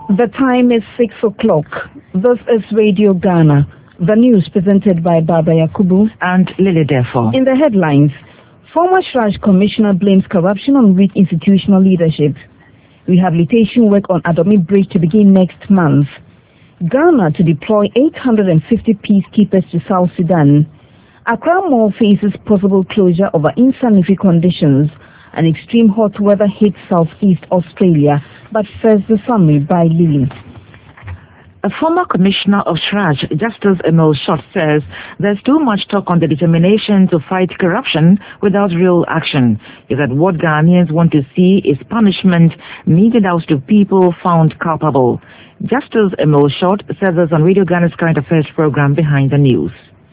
The time is 6 o'clock. This is Radio Ghana. The news presented by Barbara Yakubu and Lily Defo. In the headlines, former Shraj Commissioner blames corruption on weak institutional leadership. Rehabilitation work on Adomi Bridge to begin next month. Ghana to deploy 850 peacekeepers to South Sudan. Accra Mall faces possible closure over insanitary conditions. And extreme hot weather hits southeast Australia. But first, the summary by Lily. A former commissioner of Shraj, Justice Emil Short, says there's too much talk on the determination to fight corruption without real action. He said what Ghanaians want to see is punishment meted out to people found culpable. Justice Emil Short said this on Radio Ghana's Current Affairs program Behind the News.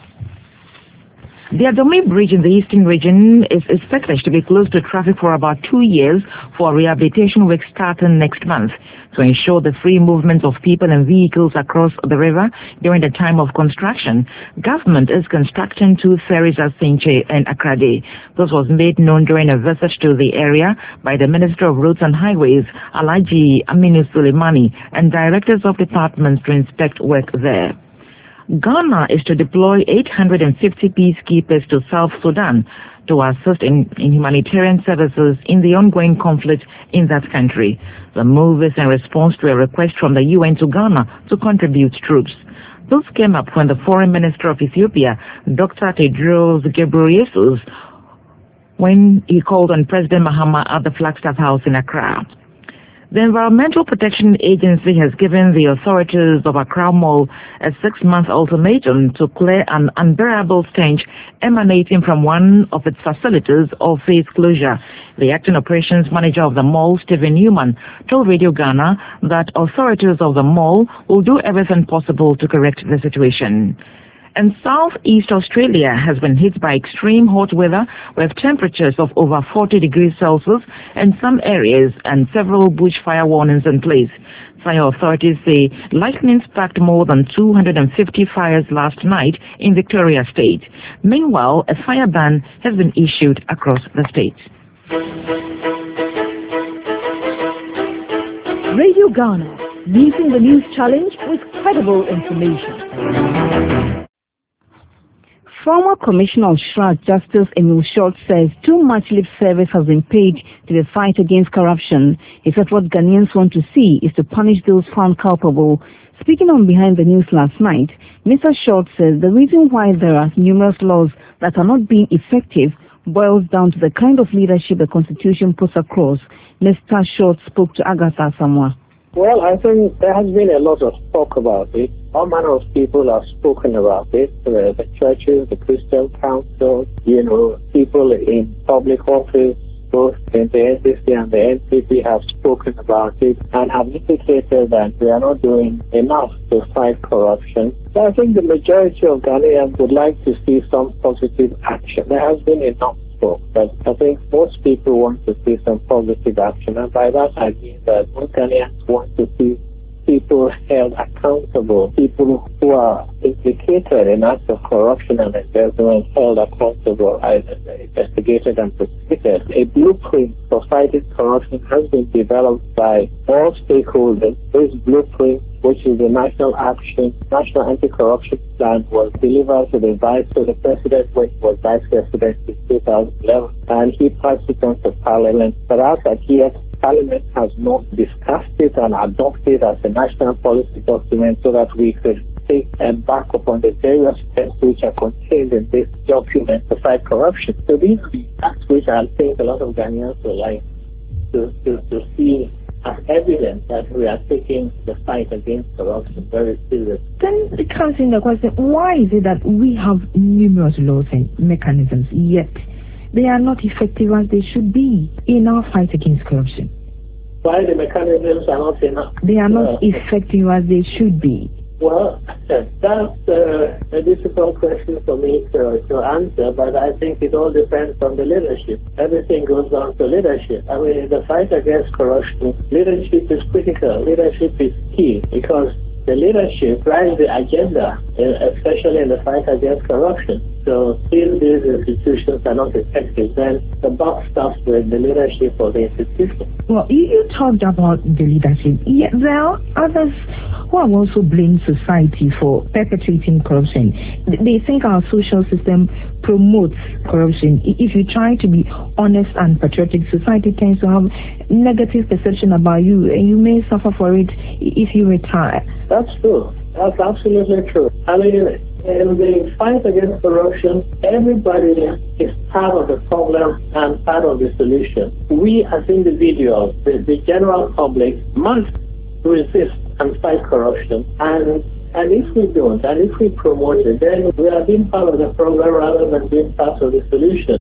The Adomi Bridge in the eastern region is expected to be closed to traffic for about 2 years for rehabilitation work starting next month to ensure the free movement of people and vehicles across the river during the time of construction. Government is constructing 2 ferries at Sinche and Akrade. This was made known during a visit to the area by the Minister of Roads and Highways, Alhaji Aminu Suleimani, and directors of departments to inspect work there. Ghana is to deploy 850 peacekeepers to South Sudan to assist in humanitarian services in the ongoing conflict in that country. The move is in response to a request from the UN to Ghana to contribute troops. This came up when the Foreign Minister of Ethiopia, Dr. Tedros Ghebreyesus, when he called on President Mahama at the Flagstaff House in Accra. The Environmental Protection Agency has given the authorities of Accra Mall a 6-month ultimatum to clear an unbearable stench emanating from one of its facilities or face closure. The acting operations manager of the mall, Stephen Newman, told Radio Ghana that authorities of the mall will do everything possible to correct the situation. And southeast Australia has been hit by extreme hot weather with temperatures of over 40 degrees Celsius in some areas and several bushfire warnings in place. Fire authorities say lightning sparked more than 250 fires last night in Victoria State. Meanwhile, a fire ban has been issued across the state. Radio Ghana, leading the news challenge with credible information. Former Commissioner of Shraj, Justice Emil Short, says too much lip service has been paid to the fight against corruption. He said what Ghanaians want to see is to punish those found culpable. Speaking on Behind the News last night, Mr. Short says the reason why there are numerous laws that are not being effective boils down to the kind of leadership the Constitution puts across. Mr. Short spoke to Agatha Samoa. Well, I think there has been a lot of talk about it. All manner of people have spoken about it. The churches, the Christian council, people in public office, both in the NDC and the NPP have spoken about it and have indicated that we are not doing enough to fight corruption. So I think the majority of Ghanaians would like to see some positive action. There has been enough talk, but I think most people want to see some positive action, and by that I mean that most Ghanaians want to see people held accountable, people who are implicated in acts of corruption and embezzlement held accountable, either investigated and prosecuted. A blueprint for fighting corruption has been developed by all stakeholders. This blueprint, which is the National Anti-Corruption Plan, was delivered to the President when he was Vice President in 2011, and he passed it on to Parliament. But as of yet, Parliament has not discussed it and adopted it as a national policy document so that we could take and back upon the various steps which are contained in this document to fight corruption. So these are the acts which I think a lot of Ghanaians would like to see as evidence that we are taking the fight against corruption very seriously. Then it comes in the question, why is it that we have numerous laws and mechanisms, yet they are not effective as they should be in our fight against corruption? Why the mechanisms are not enough? They are not effective as they should be. Well, that's a difficult question for me to answer, but I think it all depends on the leadership. Everything goes down to leadership. I mean, the fight against corruption, leadership is critical. Leadership is key because the leadership drives the agenda, especially in the fight against corruption. So if these institutions are not effective, then the buck stops with the leadership of the institution. Well, you talked about the leadership. Yet there are others who have also blamed society for perpetrating corruption. They think our social system promotes corruption. If you try to be honest and patriotic, society tends to have negative perception about you, and you may suffer for it if you retire. That's true. That's absolutely true. I mean, in the fight against corruption, everybody is part of the problem and part of the solution. We as individuals, the general public, must resist and fight corruption. And if we don't, and if we promote it, then we are being part of the problem rather than being part of the solution.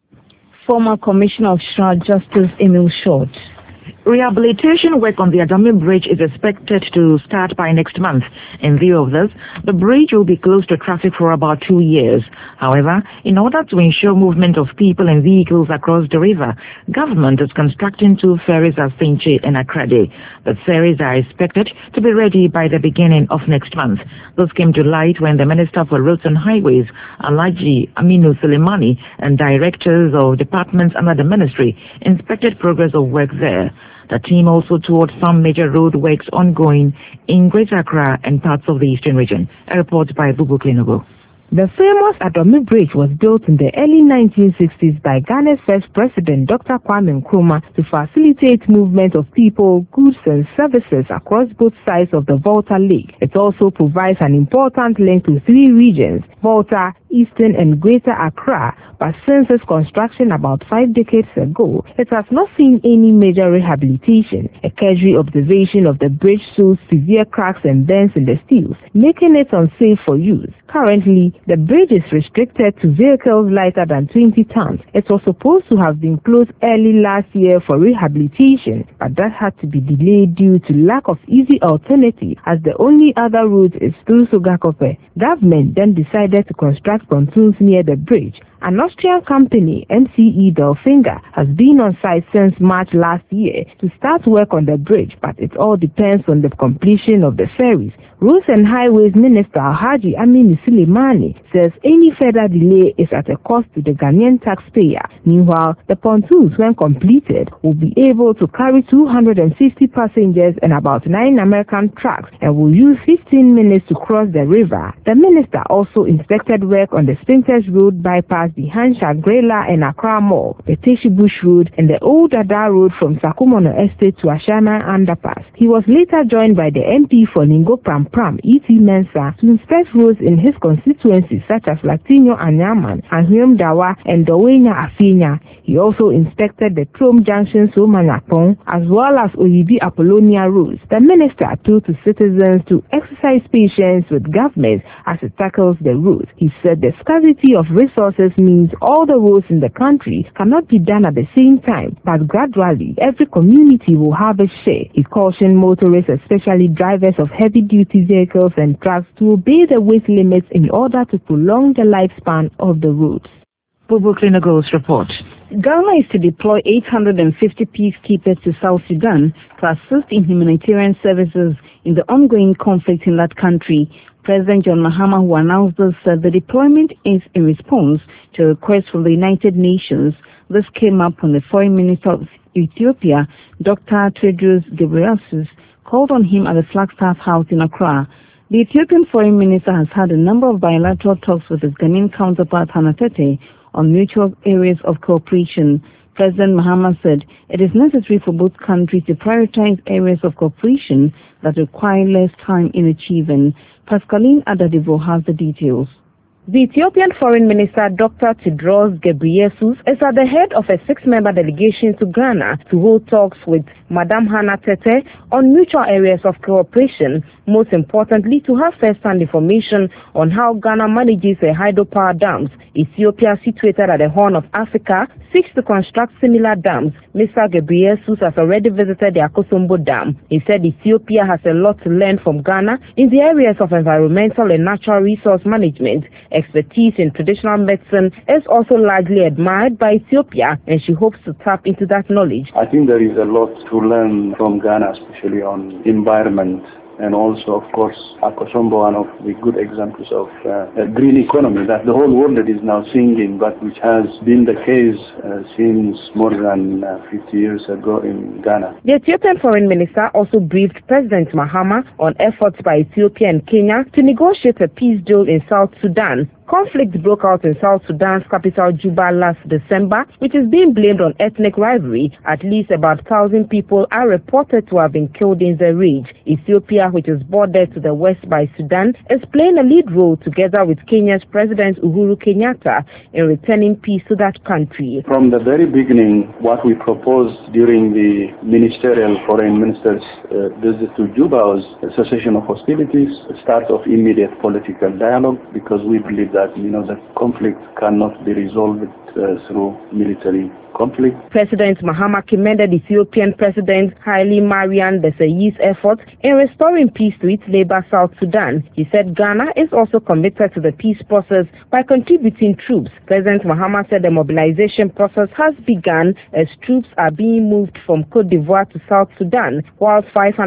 Former Commissioner of SHRA Justice Emil Short. Rehabilitation work on the Adami Bridge is expected to start by next month. In view of this, the bridge will be closed to traffic for about 2 years. However, in order to ensure movement of people and vehicles across the river, government is constructing 2 ferries at Finche and Akrade. The ferries are expected to be ready by the beginning of next month. This came to light when the Minister for Roads and Highways, Alhaji Aminu Suleimani, and directors of departments under the ministry inspected progress of work there. The team also toured some major road works ongoing in Greater Accra and parts of the eastern region. A report by Bubu Klinogo. The famous Adami Bridge was built in the early 1960s by Ghana's first president, Dr. Kwame Nkrumah, to facilitate movement of people, goods and services across both sides of the Volta Lake. It also provides an important link to 3 regions, Volta, Eastern and Greater Accra, but since its construction about 5 decades ago, it has not seen any major rehabilitation. A cursory observation of the bridge shows severe cracks and bends in the steels, making it unsafe for use. Currently, the bridge is restricted to vehicles lighter than 20 tons. It was supposed to have been closed early last year for rehabilitation, but that had to be delayed due to lack of easy alternative, as the only other route is through Sogakope. Government then decided to construct pontoons near the bridge. An Austrian company, MCE Delfinga, has been on site since March last year to start work on the bridge, but it all depends on the completion of the ferries. Roads and Highways Minister Alhaji Aminu Suleimani says any further delay is at a cost to the Ghanaian taxpayer. Meanwhile, the pontoons, when completed, will be able to carry 250 passengers and about 9 American trucks and will use 15 minutes to cross the river. The minister also inspected work on the Spintex Road bypass behind Shagrela and Accra Mall, the Teshi Bush Road, and the Old Dada Road from Sakumono Estate to Ashana Underpass. He was later joined by the MP for Ningo Pram, E.T. Mensah, to inspect roads in his constituencies such as Latino Anyaman, Anhuem Dawa, and Dowenya Afinya. He also inspected the Trom Junction Somanyapong as well as Oyibi Apollonia roads. The minister appealed to citizens to exercise patience with government as it tackles the roads. He said the scarcity of resources means all the roads in the country cannot be done at the same time, but gradually every community will have a share. He cautioned motorists, especially drivers of heavy-duty vehicles and trucks, to obey the weight limits in order to prolong the lifespan of the roads. Bubu Klinogo's report. Ghana is to deploy 850 peacekeepers to South Sudan to assist in humanitarian services in the ongoing conflict in that country. President John Mahama, who announced this, said the deployment is in response to a request from the United Nations. This came up when the Foreign Minister of Ethiopia, Dr. Tedros Ghebreyesus, called on him at the Flagstaff House in Accra. The Ethiopian Foreign Minister has had a number of bilateral talks with his Ghanaian counterpart Hannah Tete on mutual areas of cooperation. President Mahama said it is necessary for both countries to prioritize areas of cooperation that require less time in achieving. Pascaline Adadivo has the details. The Ethiopian Foreign Minister Dr. Tedros Ghebreyesus is at the head of a 6-member delegation to Ghana to hold talks with Madam Hannah Tete on mutual areas of cooperation, most importantly to have first-hand information on how Ghana manages the hydropower dams. Ethiopia, situated at the Horn of Africa, seeks to construct similar dams. Mr. Ghebreyesus has already visited the Akosombo Dam. He said Ethiopia has a lot to learn from Ghana in the areas of environmental and natural resource management. Expertise in traditional medicine is also largely admired by Ethiopia, and she hopes to tap into that knowledge. I think there is a lot to learn from Ghana, especially on environment and also, of course, Akosombo, one of the good examples of a green economy that the whole world is now singing, but which has been the case since more than 50 years ago in Ghana. The Ethiopian Foreign Minister also briefed President Mahama on efforts by Ethiopia and Kenya to negotiate a peace deal in South Sudan. Conflict broke out in South Sudan's capital Juba last December, which is being blamed on ethnic rivalry. At least about 1,000 people are reported to have been killed in the rage. Ethiopia, which is bordered to the west by Sudan, is playing a lead role together with Kenya's President Uhuru Kenyatta in returning peace to that country. From the very beginning, what we proposed during the ministerial foreign ministers' visit to Juba was a cessation of hostilities, a start of immediate political dialogue, because we believe that the conflict cannot be resolved through military conflict. President Mahama commended Ethiopian President Haile Mariam Desailly's efforts in restoring peace to its neighbor South Sudan. He said Ghana is also committed to the peace process by contributing troops. President Mahama said the mobilization process has begun as troops are being moved from Cote d'Ivoire to South Sudan, while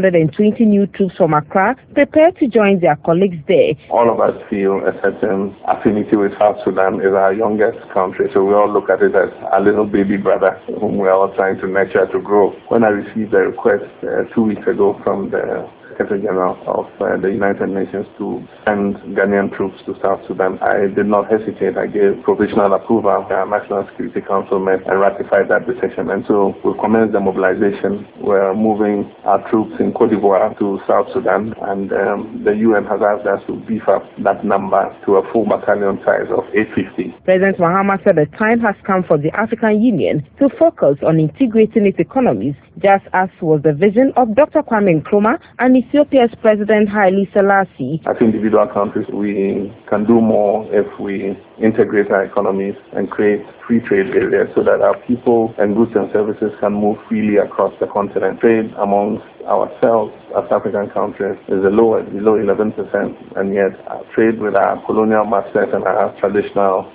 520 new troops from Accra prepare to join their colleagues there. All of us feel a certain affinity with South Sudan. Is our youngest country, so we all look at it as a little baby brother whom we are all trying to nurture to grow. When I received the request 2 weeks ago from the Secretary General of the United Nations to send Ghanaian troops to South Sudan, I did not hesitate. I gave provisional approval. The National Security Council met and ratified that decision. And so we commenced the mobilization. We're moving our troops in Cote d'Ivoire to South Sudan, and the UN has asked us to beef up that number to a full battalion size of 850. President Mahama said the time has come for the African Union to focus on integrating its economies, just as was the vision of Dr. Kwame Nkrumah and Ethiopia's President Haile Selassie. As individual countries, we can do more if we integrate our economies and create free trade areas so that our people and goods and services can move freely across the continent. Trade amongst ourselves as African countries is below 11%, and yet our trade with our colonial masters and our traditional,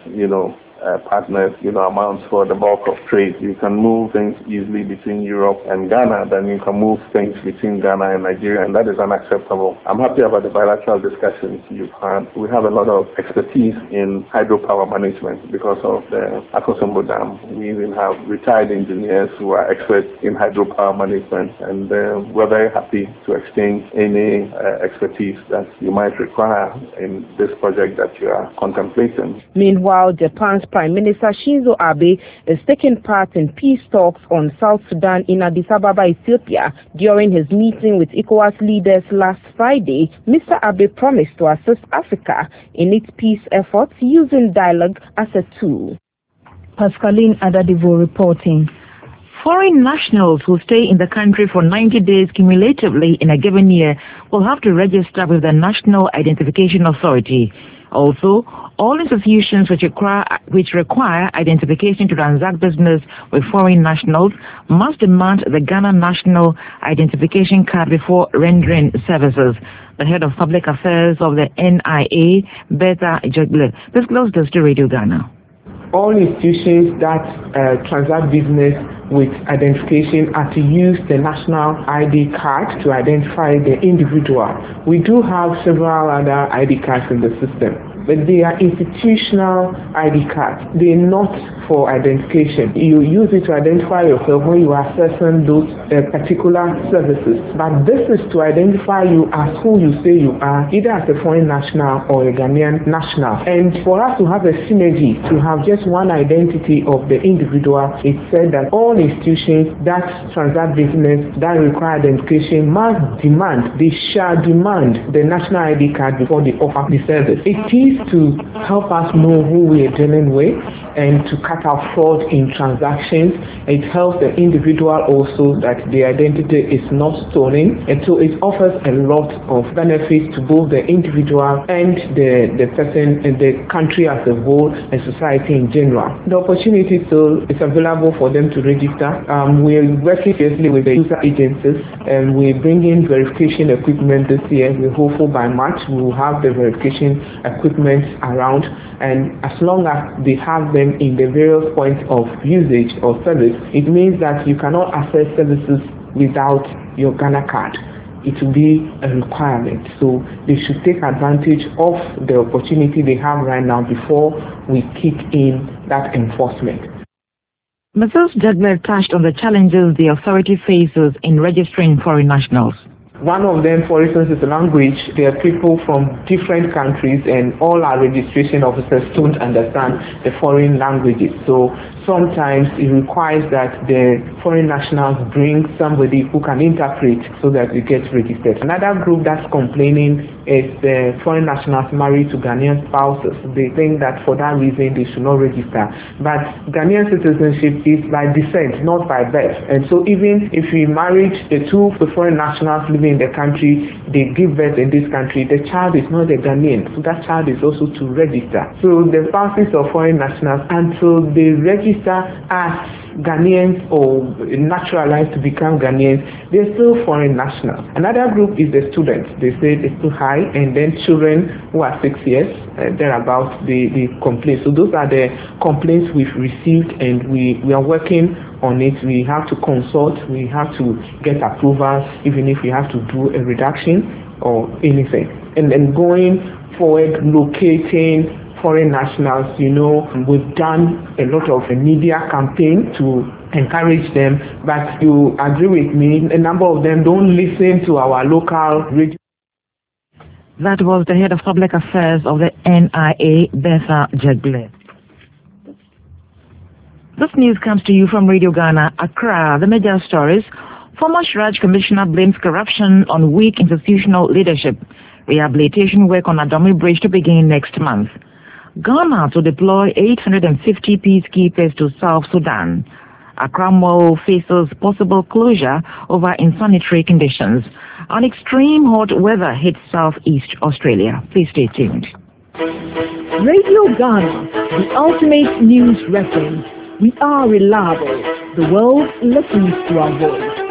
partners, amounts for the bulk of trade. You can move things easily between Europe and Ghana, then you can move things between Ghana and Nigeria, and that is unacceptable. I'm happy about the bilateral discussions you've had. We have a lot of expertise in hydropower management because of the Akosombo Dam. We even have retired engineers who are experts in hydropower management, and we're very happy to exchange any expertise that you might require in this project that you are contemplating. Meanwhile, Japan's Prime Minister Shinzo Abe is taking part in peace talks on South Sudan in Addis Ababa, Ethiopia. During his meeting with ECOWAS leaders last Friday, Mr. Abe promised to assist Africa in its peace efforts using dialogue as a tool. Pascaline Adadivo reporting. Foreign nationals who stay in the country for 90 days cumulatively in a given year will have to register with the National Identification Authority. Also, all institutions which require identification to transact business with foreign nationals must demand the Ghana National Identification Card before rendering services. The head of public affairs of the NIA, Betha Jogle, disclosed this to Radio Ghana. All institutions that transact business with identification are to use the national ID card to identify the individual. We do have several other ID cards in the system, but they are institutional ID cards. They are not for identification. You use it to identify yourself when you are accessing those particular services. But this is to identify you as who you say you are, either as a foreign national or a Ghanaian national. And for us to have a synergy, to have just one identity of the individual, it said that all institutions that transact business that require identification they shall demand the national ID card before they offer the service. It is to help us know who we are dealing with and to cut out fraud in transactions. It helps the individual also that the identity is not stolen, and so it offers a lot of benefits to both the individual and the person and the country as a whole and society in general. The opportunity still is available for them to register. We're working closely with the user agencies, and we're bringing verification equipment this year. We're hopeful by March we will have the verification equipment around, and as long as they have them in the various points of usage or service, it means that you cannot access services without your Ghana card. it will be a requirement. So they should take advantage of the opportunity they have right now before we kick in that enforcement. Mrs. Jegbler touched on the challenges the authority faces in registering foreign nationals. One of them, for instance, is language. There are people from different countries and all our registration officers don't understand the foreign languages. So sometimes it requires that the foreign nationals bring somebody who can interpret so that it gets registered. Another group that's complaining is the foreign nationals married to Ghanaian spouses. They think that for that reason they should not register. But Ghanaian citizenship is by descent, not by birth. And so even if we married the foreign nationals living in the country, they give birth in this country, the child is not a Ghanaian. So that child is also to register. So the spouses of foreign nationals, until they register as Ghanaians or naturalized to become Ghanaians, they're still foreign nationals. Another group is the students. They say it's too high, and then children who are 6 years, thereabouts, they complain. So those are the complaints we've received, and we are working on it. We have to consult, we have to get approval, even if we have to do a reduction or anything. And then going forward, locating foreign nationals, we've done a lot of media campaign to encourage them, but you agree with me, a number of them don't listen to our local radio. That was the head of public affairs of the NIA, Bertha Jegbler. This news comes to you from Radio Ghana, Accra. The major stories. Former Shraj Commissioner blames corruption on weak institutional leadership. Rehabilitation work on Adomi Bridge to begin next month. Ghana to deploy 850 peacekeepers to South Sudan. Accra Mall faces possible closure over insanitary conditions. And extreme hot weather hits southeast Australia. Please stay tuned. Radio Ghana, the ultimate news reference. We are reliable. The world listens to our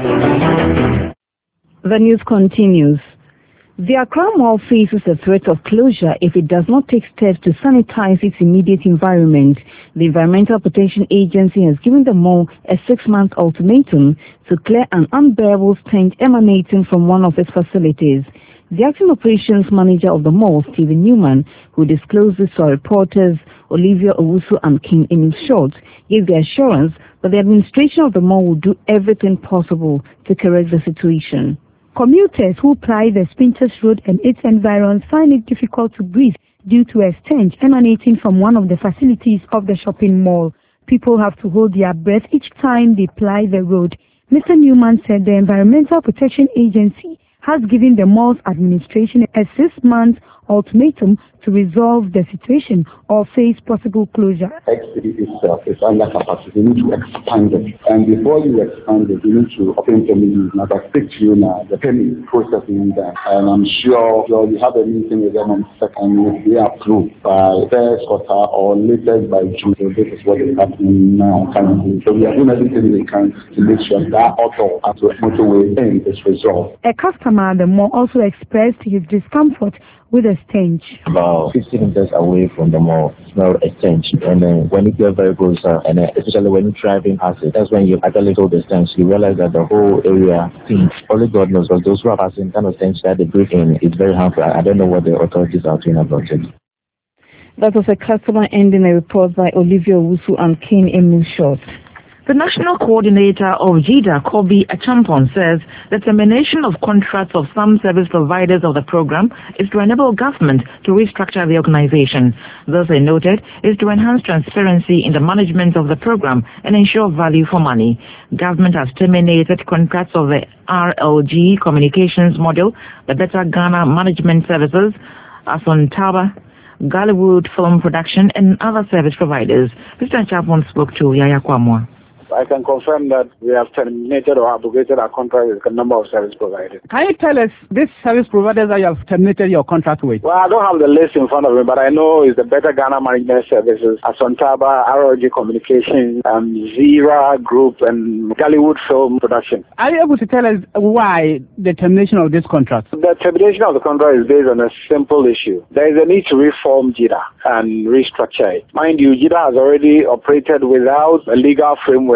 voice. The news continues. The Accra Mall faces a threat of closure if it does not take steps to sanitize its immediate environment. The Environmental Protection Agency has given the mall a 6-month ultimatum to clear an unbearable stench emanating from one of its facilities. The acting operations manager of the mall, Stephen Newman, who disclosed this to our reporters Olivia Owusu and King Emil Short, gave the assurance that the administration of the mall will do everything possible to correct the situation. Commuters who ply the Spintex Road and its environs find it difficult to breathe due to a stench emanating from one of the facilities of the shopping mall. People have to hold their breath each time they ply the road. Mr. Newman said the Environmental Protection Agency has given the mall's administration a 6-month ultimatum to resolve the situation or face possible closure. X3 itself is under capacity. You need to expand it. And before you expand it, you need to obtain permission. Now, I speak to you now, the permit processing done. And I'm sure you have a meeting with them on 2nd, will be approved by 1st quarter or latest by June. So this is what is happening now currently. So we are doing everything we can to make sure that auto at the motorway end is resolved. A customer at the mall also expressed his discomfort with a stench. About 15 meters away from the mall, smell a stench. And then when you get very close, and especially when you're driving past it, that's when you actually feel the stench. You realize that the whole area stinks. Only God knows, but those who are passing kind of stench that they breathe in is very harmful. I don't know what the authorities are doing about it. That was a customer ending a report by Olivia Owusu and King Emil Short. The National Coordinator of JIDA, Kobe Achampon, says the termination of contracts of some service providers of the program is to enable government to restructure the organization. Thus, they noted, is to enhance transparency in the management of the program and ensure value for money. Government has terminated contracts of the RLG Communications Model, the Better Ghana Management Services, Asontaba, Gollywood Film Production, and other service providers. Mr. Achampon spoke to Yaya Kwamwa. I can confirm that we have terminated or abrogated our contract with a number of service providers. Can you tell us these service providers that you have terminated your contract with? Well, I don't have the list in front of me, but I know it's the Better Ghana Management Services, Asontaba, ROG Communications, Zira Group, and Gollywood Film Production. Are you able to tell us why the termination of this contract? The termination of the contract is based on a simple issue. There is a need to reform JIDA and restructure it. Mind you, JIDA has already operated without a legal framework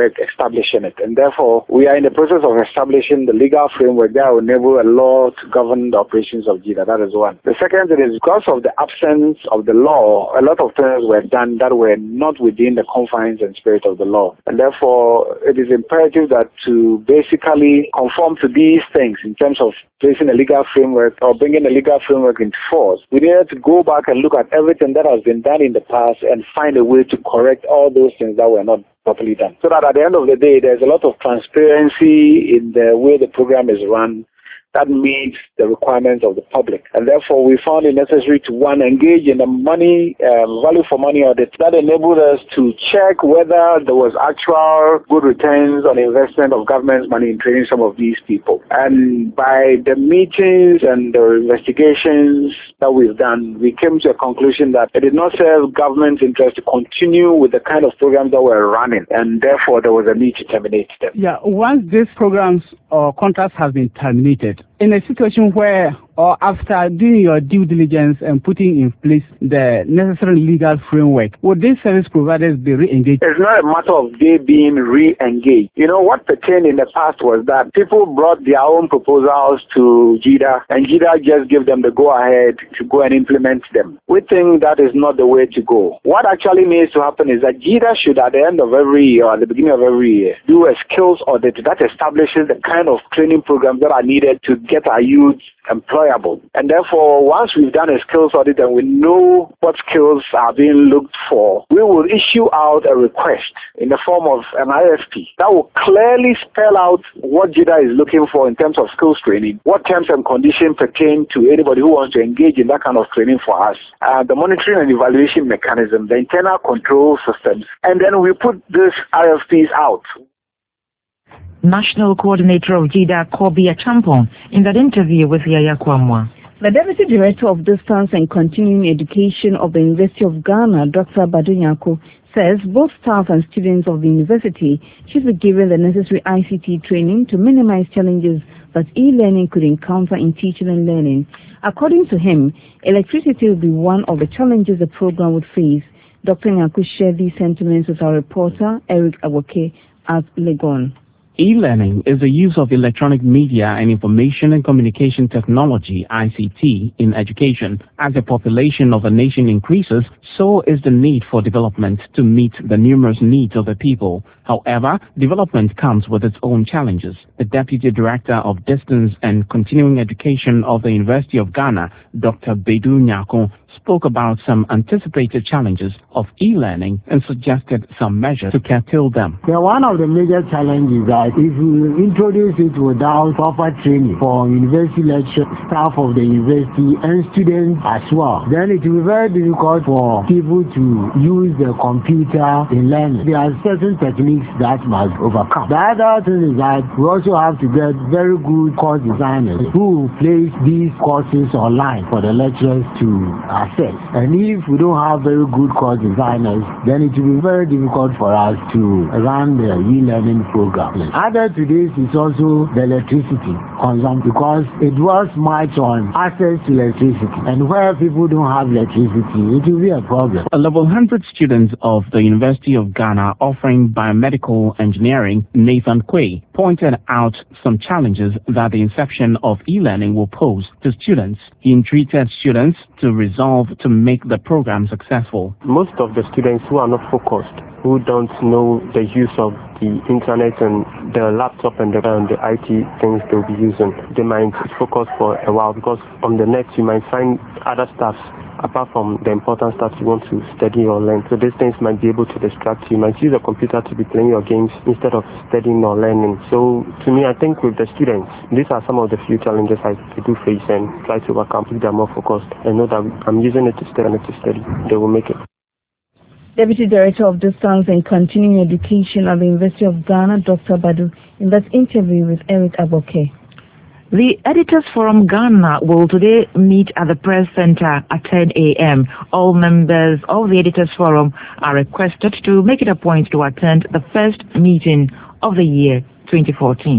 framework establishing it. And therefore, we are in the process of establishing the legal framework that will enable a law to govern the operations of JIDA. That is one. The second thing is because of the absence of the law, a lot of things were done that were not within the confines and spirit of the law. And therefore, it is imperative that to basically conform to these things in terms of placing a legal framework or bringing a legal framework into force, we needed to go back and look at everything that has been done in the past and find a way to correct all those things that were not properly done. So that at the end of the day, there's a lot of transparency in the way the program is run that meets the requirements of the public. And therefore, we found it necessary to, one, engage in a money, value for money audit that enabled us to check whether there was actual good returns on investment of government's money in training some of these people. And by the meetings and the investigations that we've done, we came to a conclusion that it did not serve government's interest to continue with the kind of programs that were running, and therefore there was a need to terminate them. Yeah, once these programs or contracts have been terminated, in a situation where or after doing your due diligence and putting in place the necessary legal framework, would these service providers be re-engaged? It's not a matter of they being re-engaged. You know, what pertained in the past was that people brought their own proposals to JIDA, and JIDA just gave them the go-ahead to go and implement them. We think that is not the way to go. What actually needs to happen is that JIDA should, at the end of every year or at the beginning of every year, do a skills audit that establishes the kind of training programs that are needed to get our youth employable. And therefore, once we've done a skills audit and we know what skills are being looked for, we will issue out a request in the form of an RFP that will clearly spell out what JIDA is looking for in terms of skills training, what terms and conditions pertain to anybody who wants to engage in that kind of training for us, the monitoring and evaluation mechanism, the internal control systems, and then we put these RFPs out. National Coordinator of JIDA, Kobi Achampong, in that interview with Yaya Kwamwa. The Deputy Director of Distance and Continuing Education of the University of Ghana, Dr. Badu Nyarko, says both staff and students of the university should be given the necessary ICT training to minimize challenges that e-learning could encounter in teaching and learning. According to him, electricity will be one of the challenges the program would face. Dr. Nyarko shared these sentiments with our reporter, Eric Awoke, at Legon. E-learning is the use of electronic media and information and communication technology, ICT, in education. As the population of a nation increases, so is the need for development to meet the numerous needs of the people. However, development comes with its own challenges. The Deputy Director of Distance and Continuing Education of the University of Ghana, Dr. Badu Nyarko, spoke about some anticipated challenges of e-learning and suggested some measures to curtail them. One of the major challenges is that if you introduce it without proper training for university lecture staff of the university and students as well, then it will be very difficult for people to use the computer in learning. There are certain techniques that must overcome. The other thing is that we also have to get very good course designers who place these courses online for the lecturers to access. And if we don't have very good course designers, then it will be very difficult for us to run the e-learning program. Added to this is also the electricity consumption, because it was much on access to electricity. And where people don't have electricity, it will be a problem. A level 100 students of the University of Ghana offering biomedical engineering, Nathan Quay, pointed out some challenges that the inception of e-learning will pose to students. He entreated students to resolve to make the program successful. Most of the students who are not focused, who don't know the use of the internet and the laptop and the IT things they'll be using, they might focus for a while, because on the net you might find other stuff apart from the important stuff you want to study or learn. So these things might be able to distract you. You might use a computer to be playing your games instead of studying or learning. So to me, I think with the students, these are some of the few challenges I do face and try to overcome if they're more focused and know that I'm using it to study and to study. They will make it. Deputy Director of Distance and Continuing Education at the University of Ghana, Dr. Badu, in that interview with Eric Aboke. The Editors Forum Ghana will today meet at the Press Center at 10 a.m. All members of the Editors Forum are requested to make it a point to attend the first meeting of the year 2014.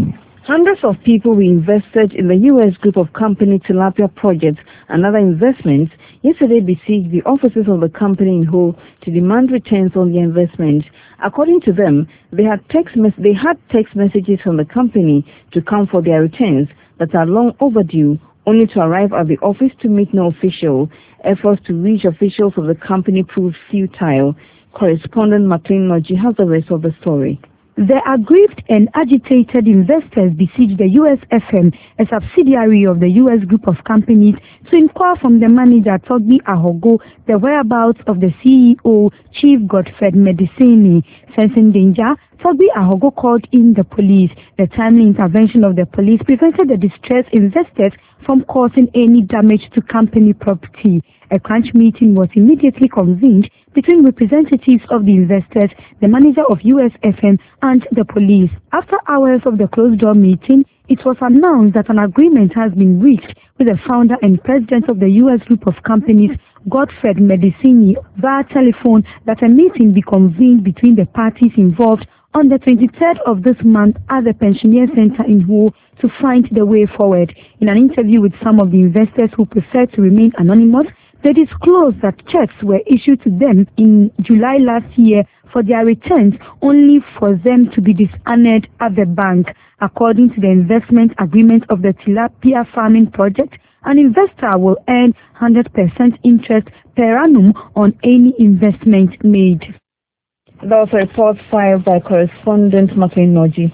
Hundreds of people were invested in the U.S. group of company Tilapia projects and other investments yesterday besieged the offices of the company in Ho to demand returns on the investment. According to them, they had text messages from the company to come for their returns that are long overdue, only to arrive at the office to meet no official. Efforts to reach officials of the company proved futile. Correspondent McLean Noji has the rest of the story. The aggrieved and agitated investors besieged the USFM, a subsidiary of the U.S. group of companies, to inquire from the manager Togbi Ahogo the whereabouts of the CEO, Chief Godfred Medicini. Sensing danger, Togbi Ahogo called in the police. The timely intervention of the police prevented the distressed investors from causing any damage to company property. A crunch meeting was immediately convened between representatives of the investors, the manager of USFM, and the police. After hours of the closed-door meeting, it was announced that an agreement has been reached with the founder and president of the U.S. group of companies, Godfred Medicini, via telephone that a meeting be convened between the parties involved on the 23rd of this month at the Pensioner Center in Ho to find the way forward. In an interview with some of the investors who preferred to remain anonymous, they disclosed that checks were issued to them in July last year for their returns, only for them to be dishonored at the bank. According to the investment agreement of the Tilapia farming project, an investor will earn 100% interest per annum on any investment made. That was a report filed by correspondent McLean Noji.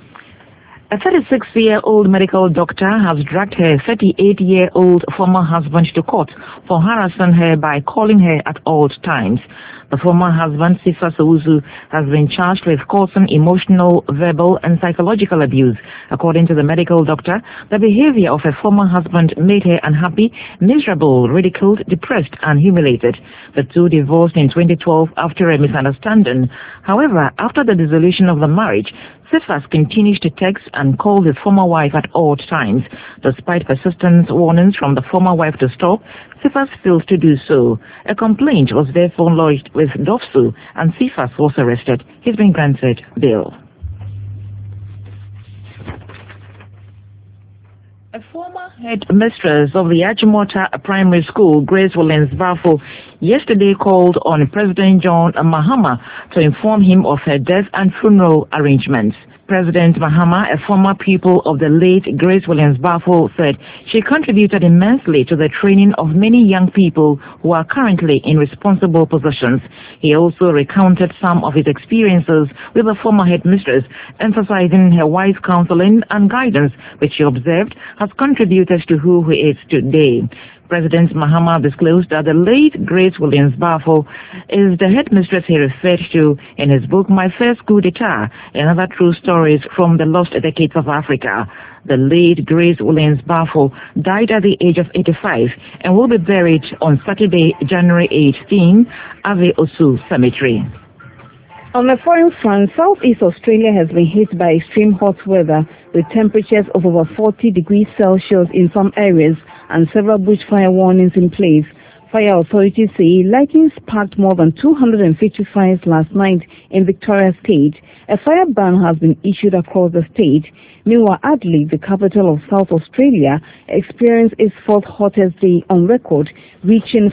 A 36-year-old medical doctor has dragged her 38-year-old former husband to court for harassing her by calling her at all times. The former husband, Sifa Souzu, has been charged with causing emotional, verbal, and psychological abuse. According to the medical doctor, the behavior of her former husband made her unhappy, miserable, ridiculed, depressed, and humiliated. The two divorced in 2012 after a misunderstanding. However, after the dissolution of the marriage, Sifas continues to text and call his former wife at all times. Despite persistent warnings from the former wife to stop, Sifas fails to do so. A complaint was therefore lodged with DOFSU and Sifas was arrested. He's been granted bail. A former headmistress of the Achimota Primary School, Grace Willens Bafo, yesterday called on President John Mahama to inform him of her death and funeral arrangements. President Mahama, a former pupil of the late Grace Willens Bafo, said she contributed immensely to the training of many young people who are currently in responsible positions. He also recounted some of his experiences with the former headmistress, emphasizing her wise counseling and guidance, which she observed has contributed to who he is today. President Mahama disclosed that the late Grace Willens Bafo is the headmistress he referred to in his book My First Coup d'Etat and Other True Stories from the Lost Decades of Africa. The late Grace Willens Bafo died at the age of 85 and will be buried on Saturday, January 18 at the Osu Cemetery. On the foreign front, Southeast Australia has been hit by extreme hot weather with temperatures of over 40 degrees Celsius in some areas and several bushfire warnings in place. Fire authorities say lightning sparked more than 250 fires last night in Victoria State. A fire ban has been issued across the state. Meanwhile, Adelaide, the capital of South Australia, experienced its fourth hottest day on record, reaching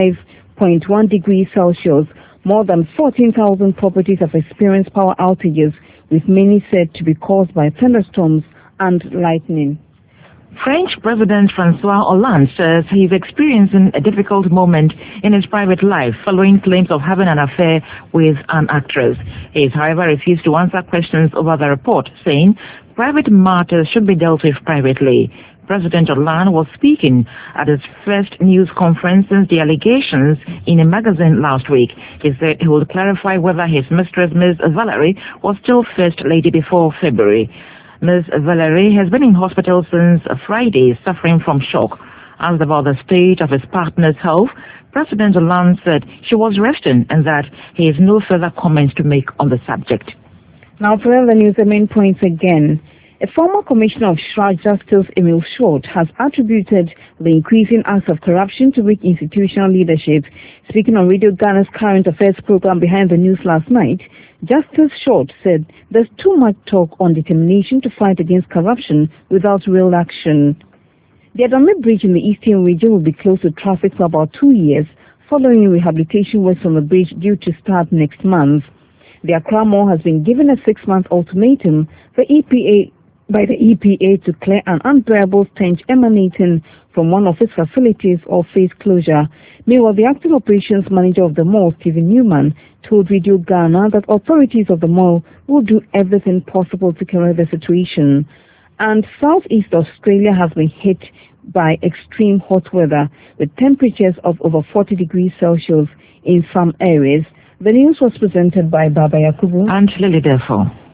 45.1 degrees Celsius. More than 14,000 properties have experienced power outages, with many said to be caused by thunderstorms and lightning. French President François Hollande says he is experiencing a difficult moment in his private life following claims of having an affair with an actress. He has, however, refused to answer questions over the report, saying private matters should be dealt with privately. President Hollande was speaking at his first news conference since the allegations in a magazine last week. He said he would clarify whether his mistress, Ms. Valerie, was still First Lady before February. Ms. Valerie has been in hospital since Friday, suffering from shock. Asked about the state of his partner's health, President Hollande said she was resting and that he has no further comments to make on the subject. Now, for the news, the main points again. A former commissioner of SHRAJ, Justice Emil Short, has attributed the increasing acts of corruption to weak institutional leadership. Speaking on Radio Ghana's current affairs program Behind the News last night, Justice Short said there's too much talk on determination to fight against corruption without real action. The Adame Bridge in the eastern region will be closed to traffic for about 2 years, following rehabilitation works on the bridge due to start next month. The Accra Mall has been given a 6-month ultimatum by the EPA to clear an unbearable stench emanating from one of its facilities or face closure. Meanwhile, the acting operations manager of the mall, Stephen Newman, told Radio Ghana that authorities of the mall will do everything possible to correct the situation. And Southeast Australia has been hit by extreme hot weather with temperatures of over 40 degrees Celsius in some areas. The news was presented by Baba Yakubu and Lily Defo.